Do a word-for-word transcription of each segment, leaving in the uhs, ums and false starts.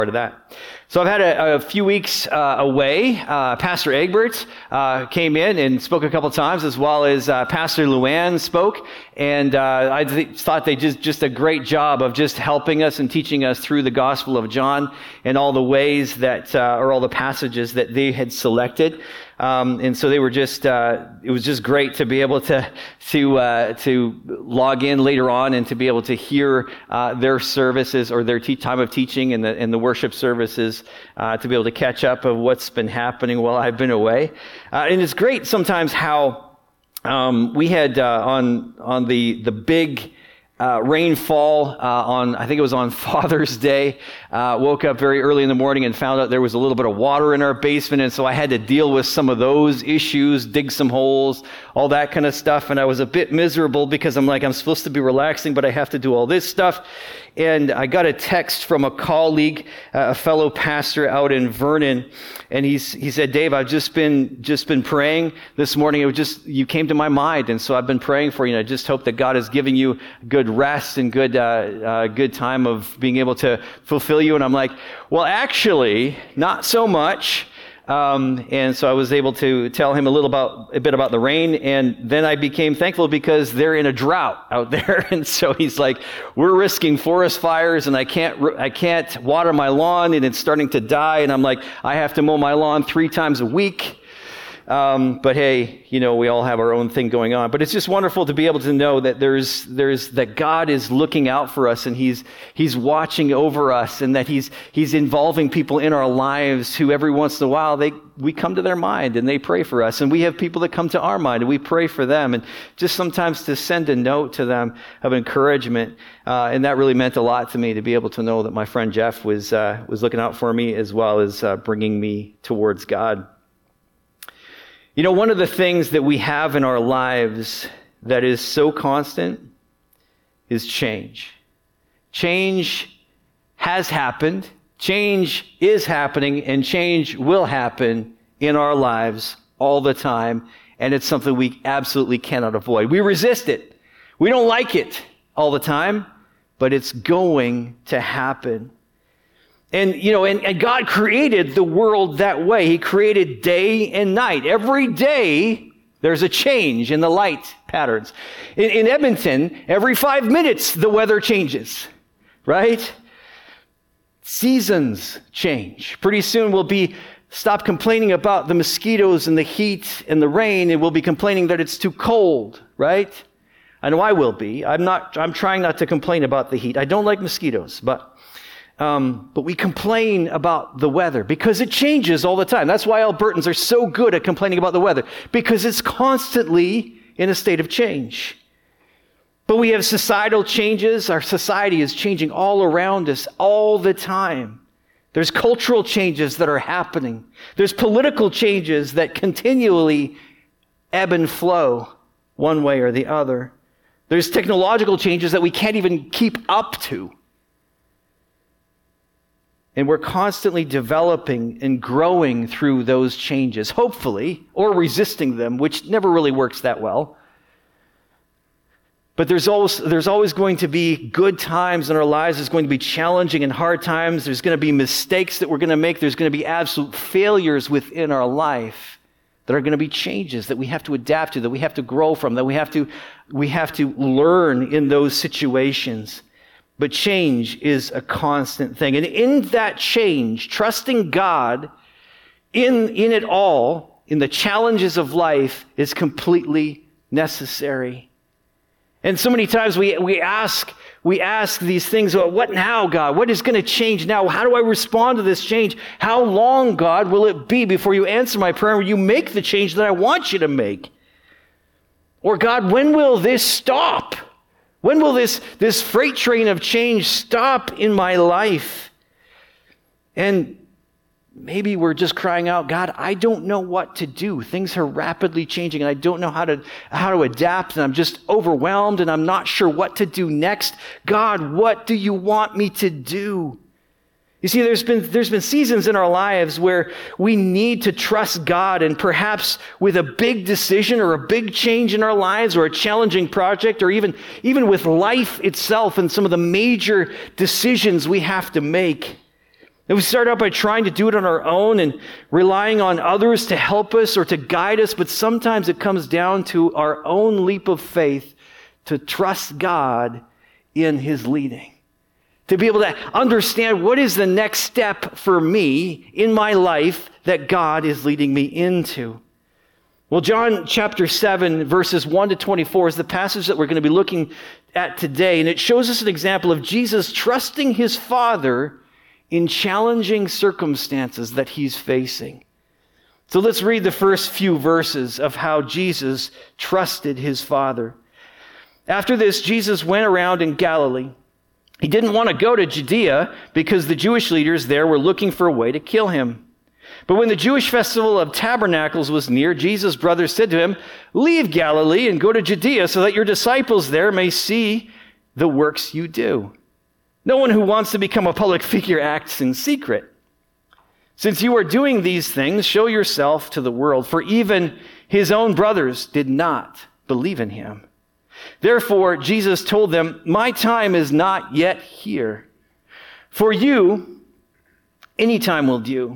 Part of that. So I've had a, a few weeks uh, away. Uh, Pastor Egbert uh, came in and spoke a couple times, as well as uh, Pastor Luann spoke. And uh, I th- thought they did just a great job of just helping us and teaching us through the Gospel of John and all the ways that, uh, or all the passages that they had selected. Um, and so they were just, uh, it was just great to be able to, to, uh, to log in later on and to be able to hear, uh, their services or their te- time of teaching and the, and the worship services, uh, to be able to catch up of what's been happening while I've been away. Uh, and it's great sometimes how, um, we had, uh, on, on the, the big, Uh, rainfall uh, on, I think it was on Father's Day, uh, woke up very early in the morning and found out there was a little bit of water in our basement, and so I had to deal with some of those issues, dig some holes, all that kind of stuff, and I was a bit miserable because I'm like, I'm supposed to be relaxing, but I have to do all this stuff. And I got a text from a colleague, uh, a fellow pastor out in Vernon, and he's he said, Dave, I've just been just been praying this morning. It was just, you came to my mind, and so I've been praying for you, and I just hope that God is giving you good rest and good uh, uh, good time of being able to fulfill you. And I'm like, well, actually, not so much. Um, and so I was able to tell him a little about a bit about the rain, and then I became thankful because they're in a drought out there, and so he's like, "We're risking forest fires, and I can't I can't water my lawn, and it's starting to die." And I'm like, "I have to mow my lawn three times a week." Um, but hey, you know, we all have our own thing going on. But it's just wonderful to be able to know that there's, there's, that God is looking out for us, and He's, He's watching over us, and that He's, He's involving people in our lives who every once in a while, they, we come to their mind and they pray for us. And we have people that come to our mind and we pray for them. And just sometimes to send a note to them of encouragement. Uh, and that really meant a lot to me to be able to know that my friend Jeff was, uh, was looking out for me, as well as, uh, bringing me towards God. You know, one of the things that we have in our lives that is so constant is change. Change has happened, change is happening, and change will happen in our lives all the time, and it's something we absolutely cannot avoid. We resist it. We don't like it all the time, but it's going to happen. And, you know, and, and God created the world that way. He created day and night. Every day, there's a change in the light patterns. In, in Edmonton, every five minutes, the weather changes, right? Seasons change. Pretty soon, we'll be stop complaining about the mosquitoes and the heat and the rain, and we'll be complaining that it's too cold, right? I know I will be. I'm not, I'm trying not to complain about the heat. I don't like mosquitoes, but Um, but we complain about the weather because it changes all the time. That's why Albertans are so good at complaining about the weather, because it's constantly in a state of change. But we have societal changes. Our society is changing all around us all the time. There's cultural changes that are happening. There's political changes that continually ebb and flow one way or the other. There's technological changes that we can't even keep up to. And we're constantly developing and growing through those changes, hopefully, or resisting them, which never really works that well. But there's always, there's always going to be good times in our lives. There's going to be challenging and hard times. There's going to be mistakes that we're going to make. There's going to be absolute failures within our life that are going to be changes that we have to adapt to, that we have to grow from, that we have to, we have to learn in those situations. But change is a constant thing. And in that change, trusting God in, in it all, in the challenges of life, is completely necessary. And so many times we, we ask, we ask these things, well, what now, God? What is going to change now? How do I respond to this change? How long, God, will it be before you answer my prayer? Will you make the change that I want you to make? Or God, when will this stop? When will this, this freight train of change stop in my life? And maybe we're just crying out, God, I don't know what to do. Things are rapidly changing, and I don't know how to, how to adapt, and I'm just overwhelmed, and I'm not sure what to do next. God, what do you want me to do? You see, there's been, there's been seasons in our lives where we need to trust God, and perhaps with a big decision or a big change in our lives, or a challenging project, or even, even with life itself and some of the major decisions we have to make. And we start out by trying to do it on our own and relying on others to help us or to guide us, but sometimes it comes down to our own leap of faith to trust God in his leading. To be able to understand what is the next step for me in my life that God is leading me into. Well, John chapter seven, verses one to twenty-four is the passage that we're going to be looking at today, and it shows us an example of Jesus trusting his Father in challenging circumstances that he's facing. So let's read the first few verses of how Jesus trusted his Father. After this, Jesus went around in Galilee. He didn't want to go to Judea because the Jewish leaders there were looking for a way to kill him. But when the Jewish festival of Tabernacles was near, Jesus' brothers said to him, "Leave Galilee and go to Judea so that your disciples there may see the works you do. No one who wants to become a public figure acts in secret. Since you are doing these things, show yourself to the world, for even his own brothers did not believe in him." Therefore, Jesus told them, "My time is not yet here. For you, any time will do.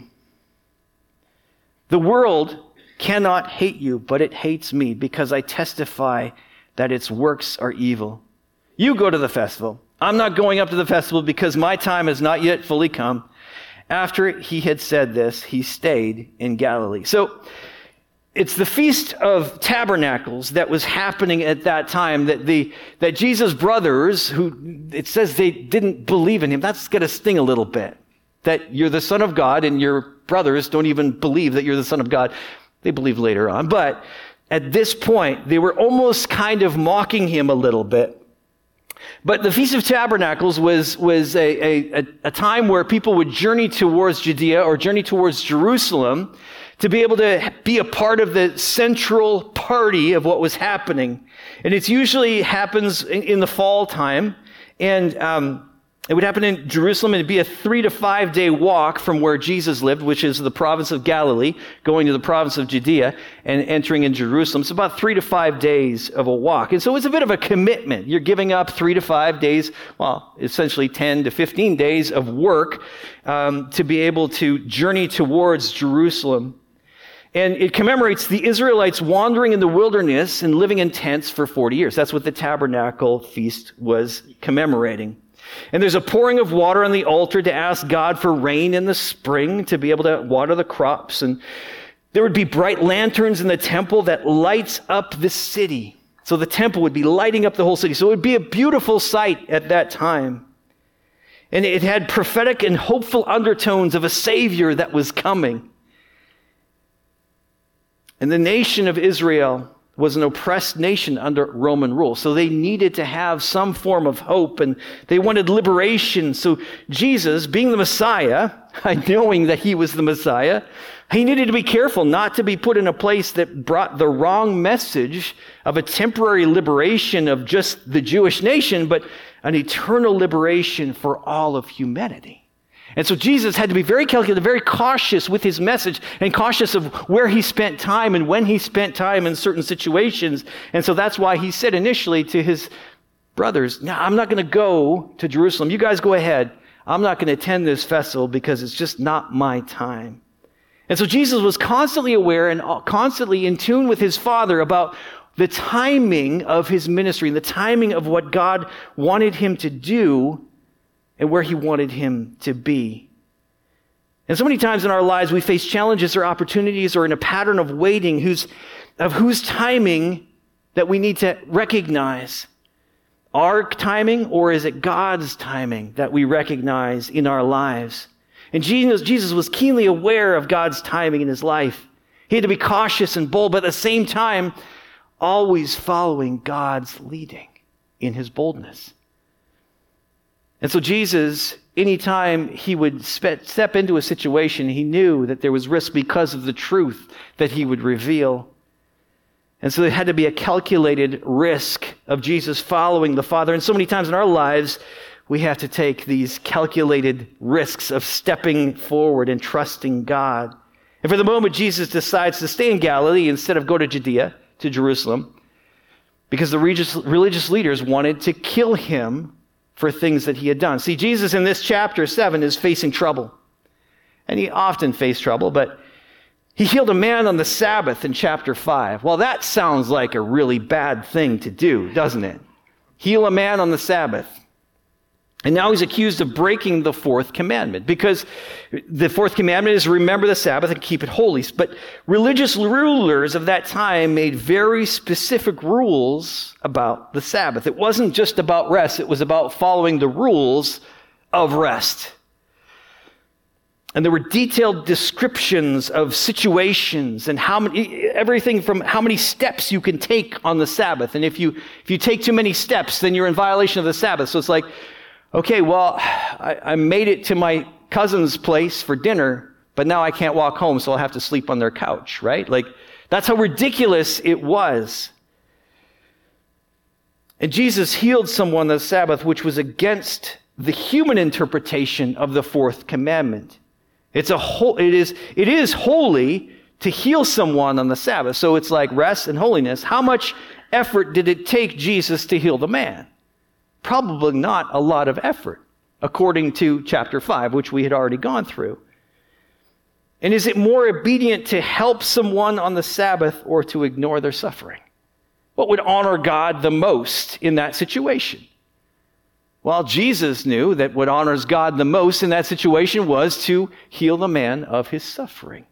The world cannot hate you, but it hates me because I testify that its works are evil. You go to the festival. I'm not going up to the festival because my time has not yet fully come." After he had said this, he stayed in Galilee. So it's the Feast of Tabernacles that was happening at that time, that the that Jesus' brothers, who it says they didn't believe in him, that's going to sting a little bit. That you're the Son of God and your brothers don't even believe that you're the Son of God. They believe later on. But at this point, they were almost kind of mocking him a little bit. But the Feast of Tabernacles was, was a, a, a time where people would journey towards Judea or journey towards Jerusalem to be able to be a part of the central party of what was happening. And it usually happens in, in the fall time. And um, it would happen in Jerusalem, and it'd be a three to five day walk from where Jesus lived, which is the province of Galilee, going to the province of Judea and entering in Jerusalem. It's about three to five days of a walk. And so it's a bit of a commitment. You're giving up three to five days, well, essentially ten to fifteen days of work um, to be able to journey towards Jerusalem. And it commemorates the Israelites wandering in the wilderness and living in tents for forty years. That's what the tabernacle feast was commemorating. And there's a pouring of water on the altar to ask God for rain in the spring to be able to water the crops. And there would be bright lanterns in the temple that lights up the city. So the temple would be lighting up the whole city. So it would be a beautiful sight at that time. And it had prophetic and hopeful undertones of a Savior that was coming. And the nation of Israel was an oppressed nation under Roman rule. So they needed to have some form of hope, and they wanted liberation. So Jesus, being the Messiah, knowing that he was the Messiah, he needed to be careful not to be put in a place that brought the wrong message of a temporary liberation of just the Jewish nation, but an eternal liberation for all of humanity. And so Jesus had to be very calculated, very cautious with his message and cautious of where he spent time and when he spent time in certain situations. And so that's why he said initially to his brothers, "No, I'm not going to go to Jerusalem. You guys go ahead. I'm not going to attend this festival because it's just not my time." And so Jesus was constantly aware and constantly in tune with his Father about the timing of his ministry and the timing of what God wanted him to do and where he wanted him to be. And so many times in our lives, we face challenges or opportunities or in a pattern of waiting whose, of whose timing that we need to recognize. Our timing, or is it God's timing that we recognize in our lives? And Jesus, Jesus was keenly aware of God's timing in his life. He had to be cautious and bold, but at the same time, always following God's leading in his boldness. And so Jesus, anytime he would spe- step into a situation, he knew that there was risk because of the truth that he would reveal. And so there had to be a calculated risk of Jesus following the Father. And so many times in our lives, we have to take these calculated risks of stepping forward and trusting God. And for the moment, Jesus decides to stay in Galilee instead of go to Judea, to Jerusalem, because the religious, religious leaders wanted to kill him for things that he had done. See, Jesus in this chapter seven is facing trouble. and he often faced trouble, but he healed a man on the Sabbath in chapter five. Well, that sounds like a really bad thing to do, doesn't it? Heal a man on the Sabbath. And now he's accused of breaking the fourth commandment, because the fourth commandment is remember the Sabbath and keep it holy. But religious rulers of that time made very specific rules about the Sabbath. It wasn't just about rest. It was about following the rules of rest. And there were detailed descriptions of situations and how many, everything from how many steps you can take on the Sabbath. And if you, if you take too many steps, then you're in violation of the Sabbath. So it's like, okay, well, I, I made it to my cousin's place for dinner, but now I can't walk home, so I'll have to sleep on their couch, right? Like, that's how ridiculous it was. And Jesus healed someone on the Sabbath, which was against the human interpretation of the fourth commandment. It's a whole, it is, it is holy to heal someone on the Sabbath. So it's like rest and holiness. How much effort did it take Jesus to heal the man? Probably not a lot of effort, according to chapter five, which we had already gone through. And is it more obedient to help someone on the Sabbath or to ignore their suffering? What would honor God the most in that situation? Well, Jesus knew that what honors God the most in that situation was to heal the man of his suffering.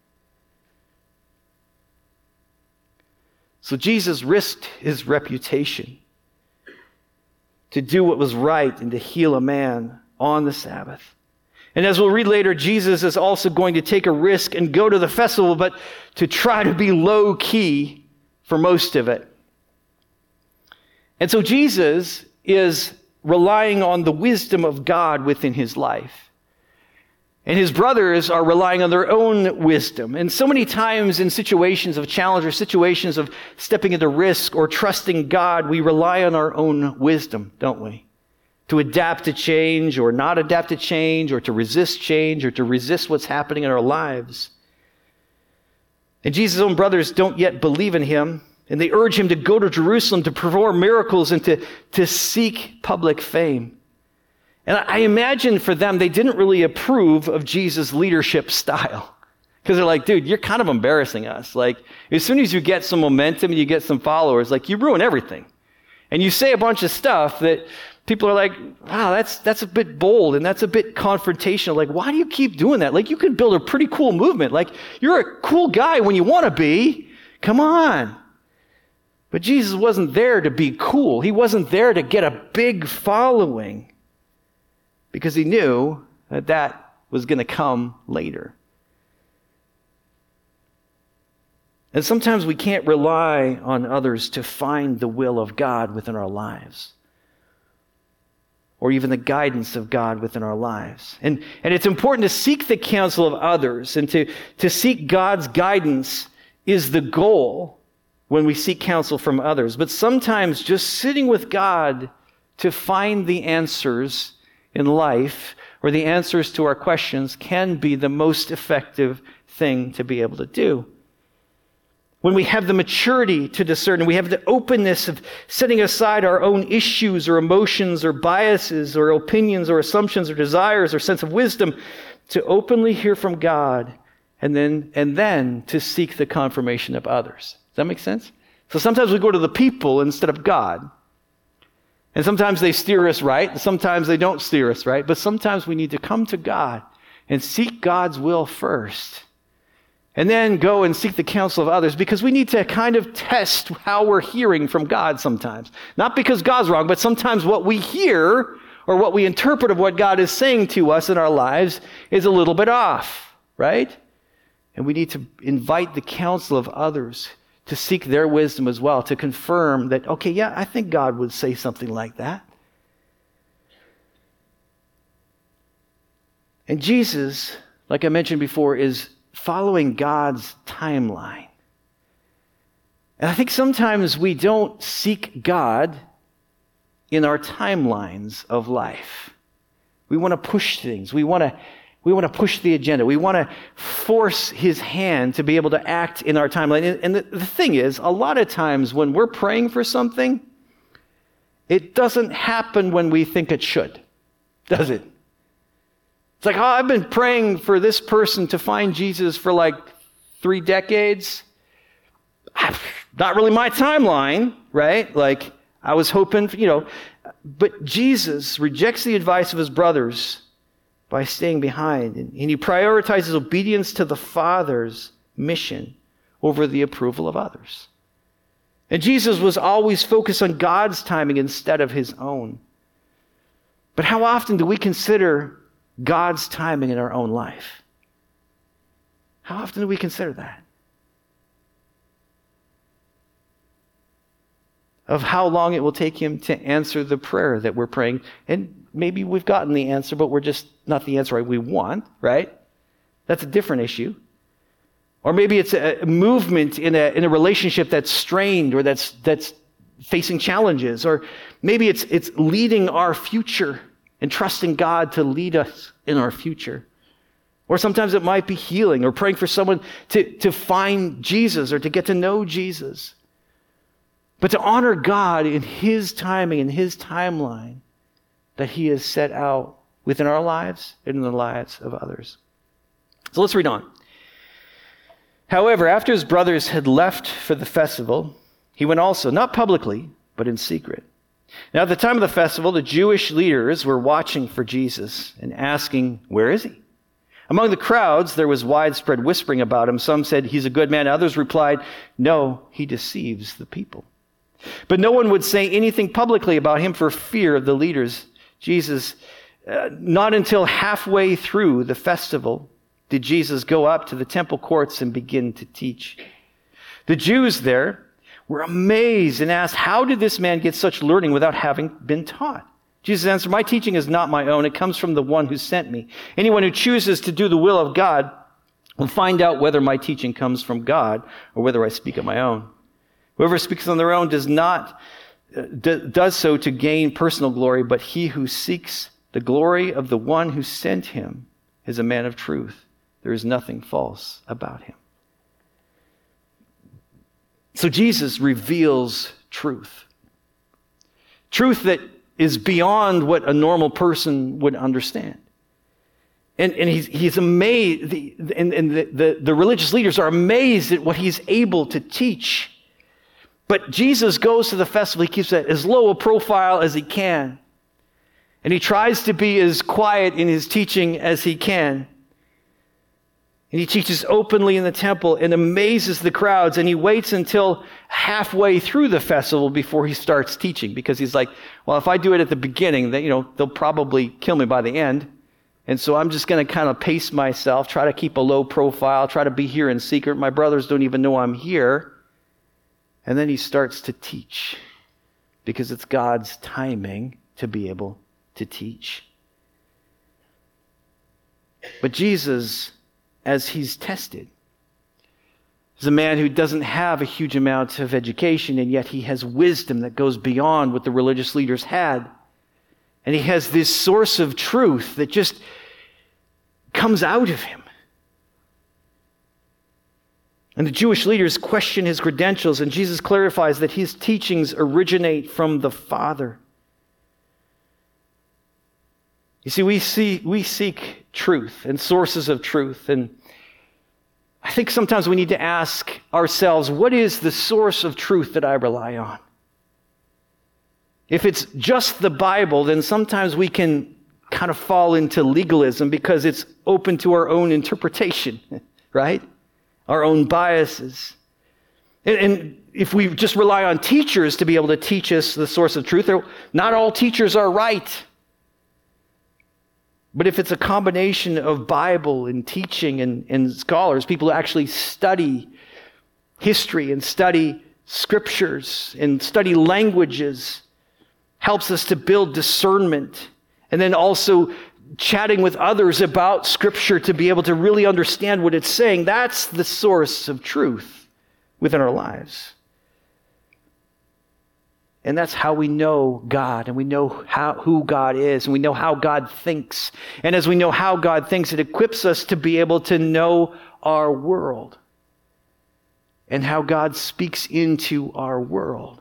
So Jesus risked his reputation to do what was right and to heal a man on the Sabbath. And as we'll read later, Jesus is also going to take a risk and go to the festival, but to try to be low key for most of it. And so Jesus is relying on the wisdom of God within his life. And his brothers are relying on their own wisdom. And so many times in situations of challenge or situations of stepping into risk or trusting God, we rely on our own wisdom, don't we? To adapt to change or not adapt to change or to resist change or to resist what's happening in our lives. And Jesus' own brothers don't yet believe in him, and they urge him to go to Jerusalem to perform miracles and to, to seek public fame. And I imagine for them, they didn't really approve of Jesus' leadership style. Because they're like, dude, you're kind of embarrassing us. Like, as soon as you get some momentum and you get some followers, like, you ruin everything. And you say a bunch of stuff that people are like, wow, that's that's a bit bold and that's a bit confrontational. Like, why do you keep doing that? Like, you could build a pretty cool movement. Like, you're a cool guy when you want to be. Come on. But Jesus wasn't there to be cool. He wasn't there to get a big following, because he knew that that was going to come later. And sometimes we can't rely on others to find the will of God within our lives, or even the guidance of God within our lives. And, and it's important to seek the counsel of others, and to, to seek God's guidance is the goal when we seek counsel from others. But sometimes just sitting with God to find the answers in life, or the answers to our questions, can be the most effective thing to be able to do. When we have the maturity to discern, and we have the openness of setting aside our own issues or emotions or biases or opinions or assumptions or desires or sense of wisdom, to openly hear from God, and then and then to seek the confirmation of others. Does that make sense? So sometimes we go to the people instead of God. And sometimes they steer us right, and sometimes they don't steer us right, but sometimes we need to come to God and seek God's will first, and then go and seek the counsel of others, because we need to kind of test how we're hearing from God sometimes. Not because God's wrong, but sometimes what we hear or what we interpret of what God is saying to us in our lives is a little bit off, right? And we need to invite the counsel of others to seek their wisdom as well, to confirm that, okay, yeah, I think God would say something like that. And Jesus, like I mentioned before, is following God's timeline. And I think sometimes we don't seek God in our timelines of life. We want to push things. We want to We want to push the agenda. We want to force his hand to be able to act in our timeline. And the, the thing is, a lot of times when we're praying for something, it doesn't happen when we think it should, does it? It's like, oh, I've been praying for this person to find Jesus for like three decades. Not really my timeline, right? Like, I was hoping, you know, but Jesus rejects the advice of his brothers by staying behind. And he prioritizes obedience to the Father's mission over the approval of others. And Jesus was always focused on God's timing instead of his own. But how often do we consider God's timing in our own life? How often do we consider that? Of how long it will take him to answer the prayer that we're praying. And maybe we've gotten the answer, but we're just not the answer we want, right? That's a different issue. Or maybe it's a movement in a in a relationship that's strained or that's that's facing challenges. Or maybe it's it's leading our future and trusting God to lead us in our future. Or sometimes it might be healing or praying for someone to, to find Jesus or to get to know Jesus. But to honor God in his timing, in his timeline that he has set out within our lives and in the lives of others. So let's read on. However, after his brothers had left for the festival, he went also, not publicly, but in secret. Now at the time of the festival, the Jewish leaders were watching for Jesus and asking, "Where is he?" Among the crowds, there was widespread whispering about him. Some said, "He's a good man." Others replied, "No, he deceives the people." But no one would say anything publicly about him for fear of the leaders. Jesus, uh, not until halfway through the festival did Jesus go up to the temple courts and begin to teach. The Jews there were amazed and asked, "How did this man get such learning without having been taught?" Jesus answered, "My teaching is not my own. It comes from the one who sent me. Anyone who chooses to do the will of God will find out whether my teaching comes from God or whether I speak on my own. Whoever speaks on their own does not uh, d- does so to gain personal glory, but he who seeks the glory of the one who sent him is a man of truth. There is nothing false about him." So Jesus reveals truth. Truth that is beyond what a normal person would understand. And, and he's, he's amazed, the, and, and the, the, the religious leaders are amazed at what he's able to teach. But Jesus goes to the festival. He keeps as low a profile as he can. And he tries to be as quiet in his teaching as he can. And he teaches openly in the temple and amazes the crowds. And he waits until halfway through the festival before he starts teaching. Because he's like, well, if I do it at the beginning, then, you know, they'll probably kill me by the end. And so I'm just going to kind of pace myself, try to keep a low profile, try to be here in secret. My brothers don't even know I'm here. And then he starts to teach because it's God's timing to be able to teach. But Jesus, as he's tested, is a man who doesn't have a huge amount of education, and yet he has wisdom that goes beyond what the religious leaders had. And he has this source of truth that just comes out of him. And the Jewish leaders question his credentials, and Jesus clarifies that his teachings originate from the Father. You see, we see we seek truth and sources of truth, and I think sometimes we need to ask ourselves, what is the source of truth that I rely on? If it's just the Bible, then sometimes we can kind of fall into legalism because it's open to our own interpretation, right? Our own biases. And, and if we just rely on teachers to be able to teach us the source of truth, not all teachers are right. But if it's a combination of Bible and teaching and, and scholars, people who actually study history and study scriptures and study languages, helps us to build discernment, and then also chatting with others about Scripture to be able to really understand what it's saying. That's the source of truth within our lives. And that's how we know God, and we know how, who God is, and we know how God thinks. And as we know how God thinks, it equips us to be able to know our world and how God speaks into our world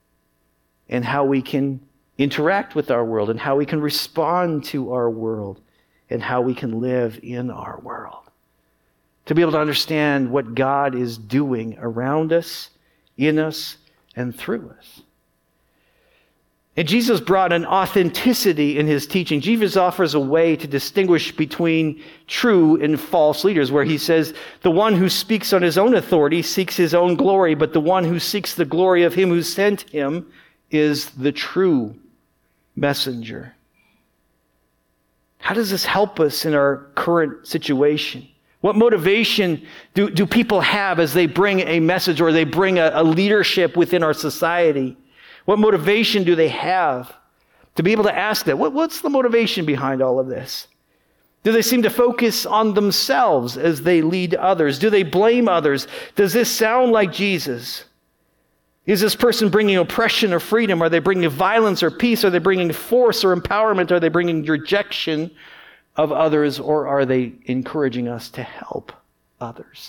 and how we can interact with our world and how we can respond to our world in how we can live in our world. To be able to understand what God is doing around us, in us, and through us. And Jesus brought an authenticity in his teaching. Jesus offers a way to distinguish between true and false leaders, where he says, the one who speaks on his own authority seeks his own glory, but the one who seeks the glory of him who sent him is the true messenger. How does this help us in our current situation? What motivation do, do people have as they bring a message or they bring a, a leadership within our society? What motivation do they have to be able to ask that? What, what's the motivation behind all of this? Do they seem to focus on themselves as they lead others? Do they blame others? Does this sound like Jesus? Is this person bringing oppression or freedom? Are they bringing violence or peace? Are they bringing force or empowerment? Are they bringing rejection of others? Or are they encouraging us to help others?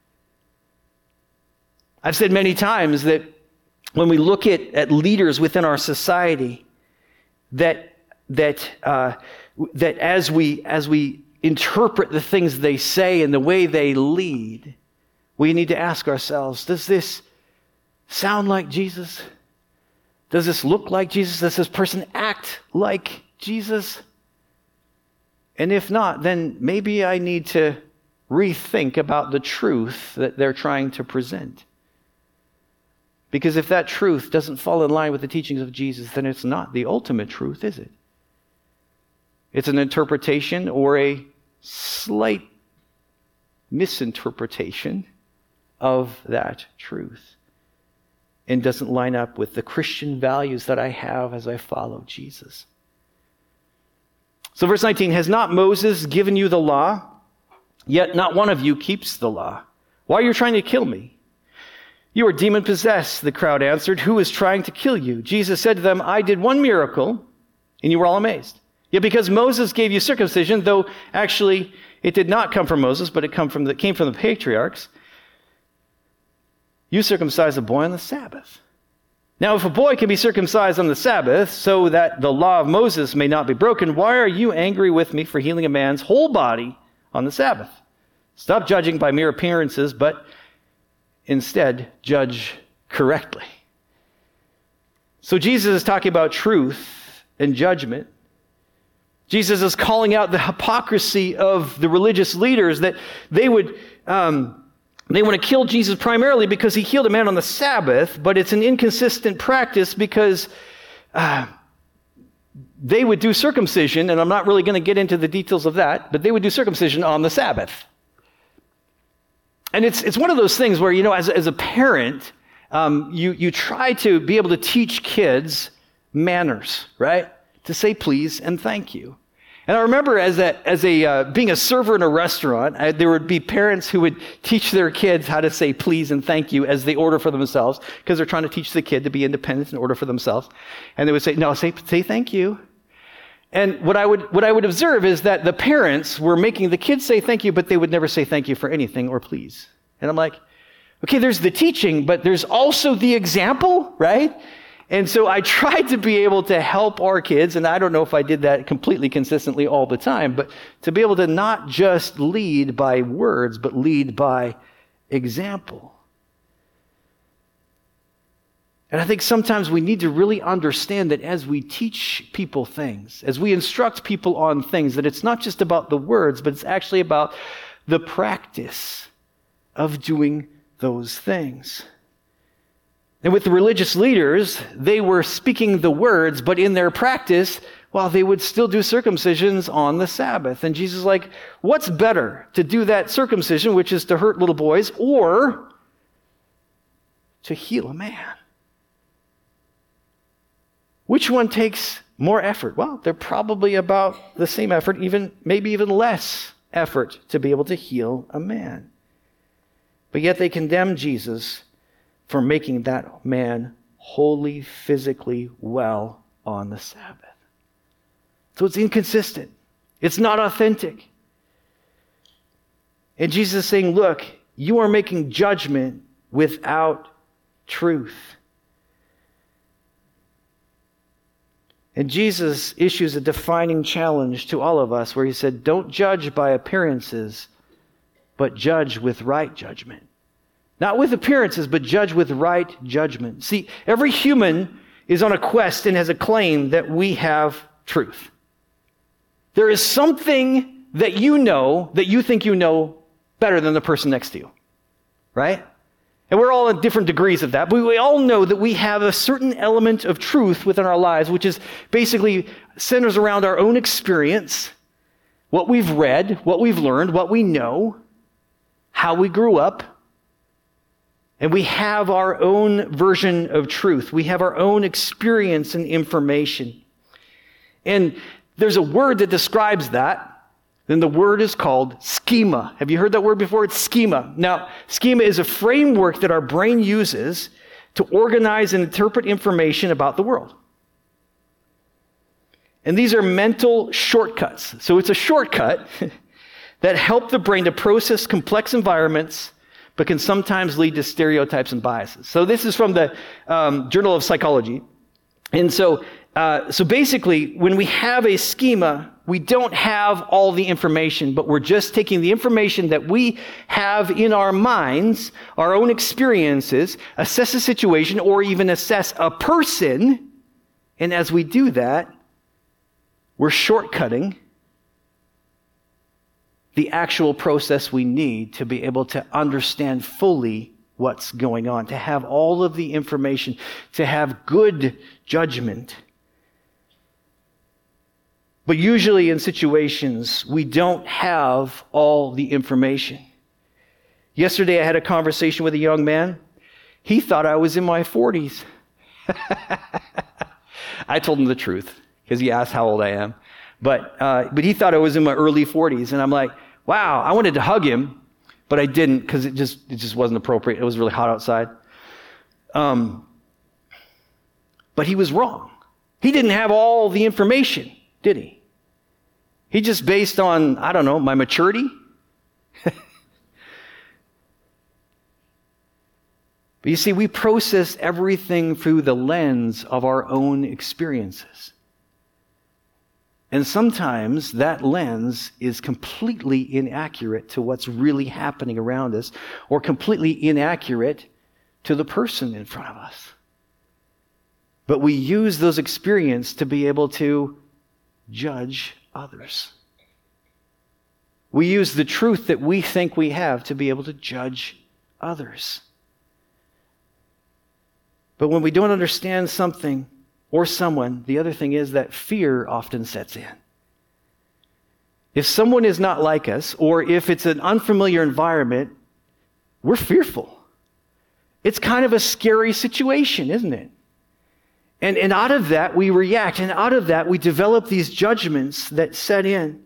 I've said many times that when we look at, at leaders within our society, that that uh, that as we as we interpret the things they say and the way they lead, we need to ask ourselves: does this sound like Jesus? Does this look like Jesus? Does this person act like Jesus? And if not, then maybe I need to rethink about the truth that they're trying to present. Because if that truth doesn't fall in line with the teachings of Jesus, then it's not the ultimate truth, is it? It's an interpretation or a slight misinterpretation of that truth, and doesn't line up with the Christian values that I have as I follow Jesus. So verse nineteen, has not Moses given you the law? Yet not one of you keeps the law. Why are you trying to kill me? You are demon-possessed, the crowd answered. Who is trying to kill you? Jesus said to them, I did one miracle, and you were all amazed. Yet because Moses gave you circumcision, though actually it did not come from Moses, but it come from the, came from the patriarchs, you circumcise a boy on the Sabbath. Now, if a boy can be circumcised on the Sabbath, so that the law of Moses may not be broken, why are you angry with me for healing a man's whole body on the Sabbath? Stop judging by mere appearances, but instead judge correctly. So Jesus is talking about truth and judgment. Jesus is calling out the hypocrisy of the religious leaders, that they would um, they want to kill Jesus primarily because he healed a man on the Sabbath, but it's an inconsistent practice because uh, they would do circumcision, and I'm not really going to get into the details of that, but they would do circumcision on the Sabbath. And it's it's one of those things where, you know, as, as a parent, um, you, you try to be able to teach kids manners, right? To say please and thank you. And I remember as a, as a uh, being a server in a restaurant, I, there would be parents who would teach their kids how to say please and thank you as they order for themselves, because they're trying to teach the kid to be independent and order for themselves. And they would say, no, say say thank you. And what I would what I would observe is that the parents were making the kids say thank you, but they would never say thank you for anything or please. And I'm like, okay, there's the teaching, but there's also the example, right? And so I tried to be able to help our kids, and I don't know if I did that completely consistently all the time, but to be able to not just lead by words, but lead by example. And I think sometimes we need to really understand that as we teach people things, as we instruct people on things, that it's not just about the words, but it's actually about the practice of doing those things. And with the religious leaders, they were speaking the words, but in their practice, well, they would still do circumcisions on the Sabbath. And Jesus is like, what's better, to do that circumcision, which is to hurt little boys, or to heal a man? Which one takes more effort? Well, they're probably about the same effort, even maybe even less effort to be able to heal a man. But yet they condemn Jesus for making that man wholly, physically well on the Sabbath. So it's inconsistent. It's not authentic. And Jesus is saying, look, you are making judgment without truth. And Jesus issues a defining challenge to all of us where he said, don't judge by appearances, but judge with right judgment. Not with appearances, but judge with right judgment. See, every human is on a quest and has a claim that we have truth. There is something that you know that you think you know better than the person next to you, right? And we're all in different degrees of that, but we all know that we have a certain element of truth within our lives, which is basically centers around our own experience, what we've read, what we've learned, what we know, how we grew up. And we have our own version of truth. We have our own experience and information. And there's a word that describes that. Then the word is called schema. Have you heard that word before? It's schema. Now, schema is a framework that our brain uses to organize and interpret information about the world. And these are mental shortcuts. So it's a shortcut that help the brain to process complex environments, but can sometimes lead to stereotypes and biases. So this is from the um, Journal of Psychology. And so, uh, so basically, when we have a schema, we don't have all the information, but we're just taking the information that we have in our minds, our own experiences, assess a situation, or even assess a person. And as we do that, we're shortcutting the actual process we need to be able to understand fully what's going on, to have all of the information, to have good judgment. But usually in situations, we don't have all the information. Yesterday, I had a conversation with a young man. He thought I was in my forties. I told him the truth because he asked how old I am. But uh, but he thought I was in my early forties. And I'm like, wow, I wanted to hug him, but I didn't because it just it just wasn't appropriate. It was really hot outside. Um, but he was wrong. He didn't have all the information, did he? He just based on, I don't know, my maturity. But you see, we process everything through the lens of our own experiences. And sometimes that lens is completely inaccurate to what's really happening around us, or completely inaccurate to the person in front of us. But we use those experiences to be able to judge others. We use the truth that we think we have to be able to judge others. But when we don't understand something or someone, the other thing is that fear often sets in. If someone is not like us, or if it's an unfamiliar environment, we're fearful. It's kind of a scary situation, isn't it? And, and out of that, we react. And out of that, we develop these judgments that set in.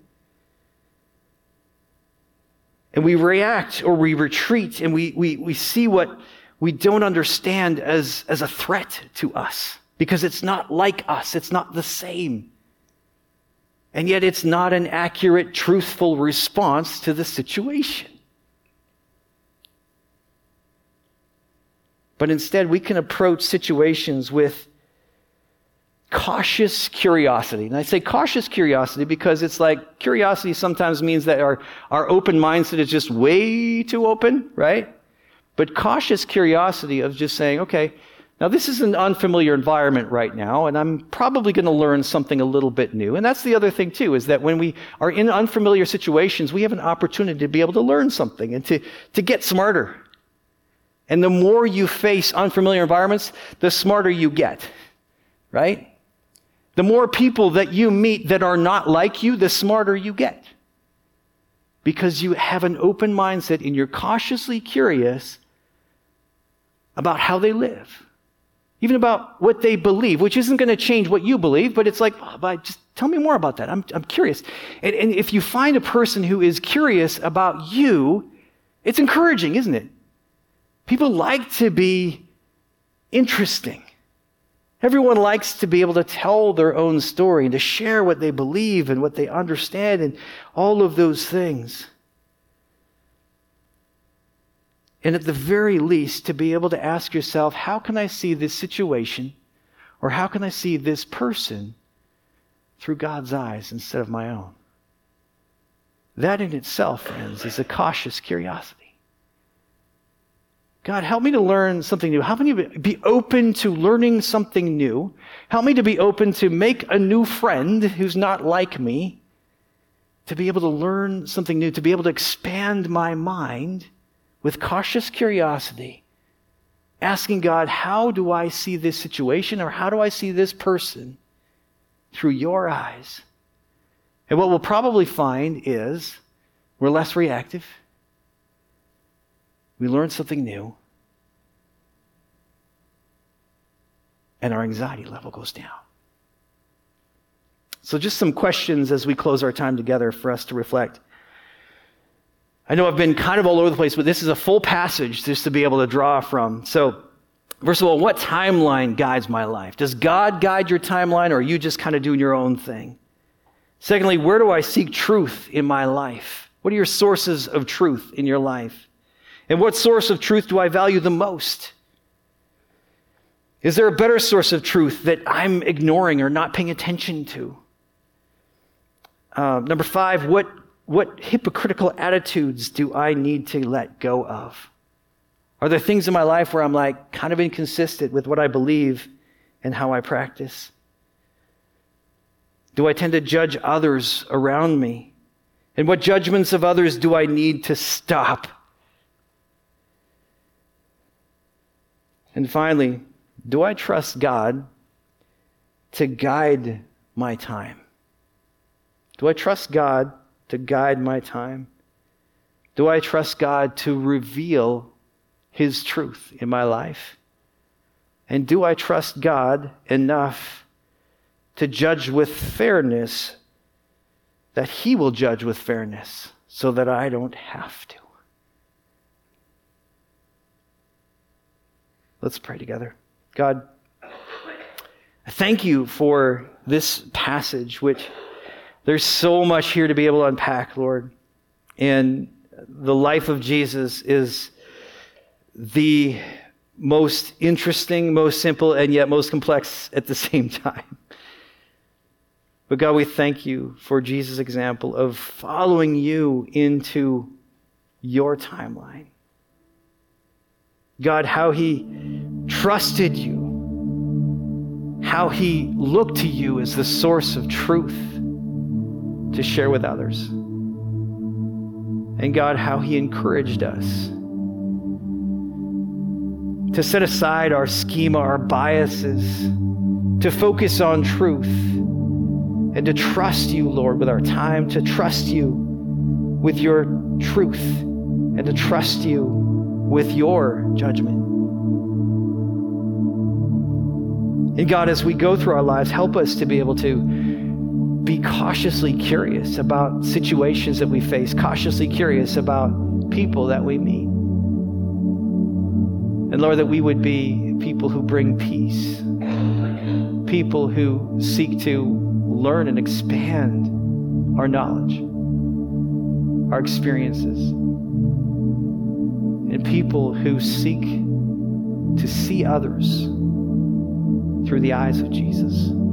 And we react or we retreat, and we, we, we see what we don't understand as, as a threat to us. Because it's not like us. It's not the same. And yet it's not an accurate, truthful response to the situation. But instead, we can approach situations with cautious curiosity. And I say cautious curiosity because it's like curiosity sometimes means that our, our open mindset is just way too open, right? But cautious curiosity of just saying, okay, now this is an unfamiliar environment right now, and I'm probably going to learn something a little bit new. And that's the other thing too, is that when we are in unfamiliar situations, we have an opportunity to be able to learn something and to, to get smarter. And the more you face unfamiliar environments, the smarter you get, right? The more people that you meet that are not like you, the smarter you get. Because you have an open mindset and you're cautiously curious about how they live. Even about what they believe, which isn't going to change what you believe, but it's like, oh, but just tell me more about that. I'm, I'm curious. And, and if you find a person who is curious about you, it's encouraging, isn't it? People like to be interesting. Everyone likes to be able to tell their own story and to share what they believe and what they understand and all of those things. And at the very least, to be able to ask yourself, how can I see this situation, or how can I see this person through God's eyes instead of my own. That in itself, friends, is a cautious curiosity. God, help me to learn something new. Help me to be open to learning something new. Help me to be open to make a new friend who's not like me, to be able to learn something new, to be able to expand my mind with cautious curiosity, asking God, how do I see this situation, or how do I see this person through your eyes? And what we'll probably find is we're less reactive. We learn something new. And our anxiety level goes down. So just some questions as we close our time together for us to reflect. I know I've been kind of all over the place, but this is a full passage just to be able to draw from. So, first of all, what timeline guides my life? Does God guide your timeline, or are you just kind of doing your own thing? Secondly, where do I seek truth in my life? What are your sources of truth in your life? And what source of truth do I value the most? Is there a better source of truth that I'm ignoring or not paying attention to? Uh, number five, what, what hypocritical attitudes do I need to let go of? Are there things in my life where I'm like kind of inconsistent with what I believe and how I practice? Do I tend to judge others around me? And what judgments of others do I need to stop? And finally, do I trust God to guide my time? Do I trust God to guide my time? Do I trust God to reveal His truth in my life? And do I trust God enough to judge with fairness, that He will judge with fairness so that I don't have to? Let's pray together. God, I thank you for this passage, which there's so much here to be able to unpack, Lord. And the life of Jesus is the most interesting, most simple, and yet most complex at the same time. But God, we thank you for Jesus' example of following you into your timeline. God, how he trusted you, how he looked to you as the source of truth to share with others. And God, how he encouraged us to set aside our schema, our biases, to focus on truth, and to trust you, Lord, with our time, to trust you with your truth, and to trust you with your judgment. And God, as we go through our lives, help us to be able to be cautiously curious about situations that we face, cautiously curious about people that we meet. And Lord, that we would be people who bring peace, people who seek to learn and expand our knowledge, our experiences, and people who seek to see others through the eyes of Jesus.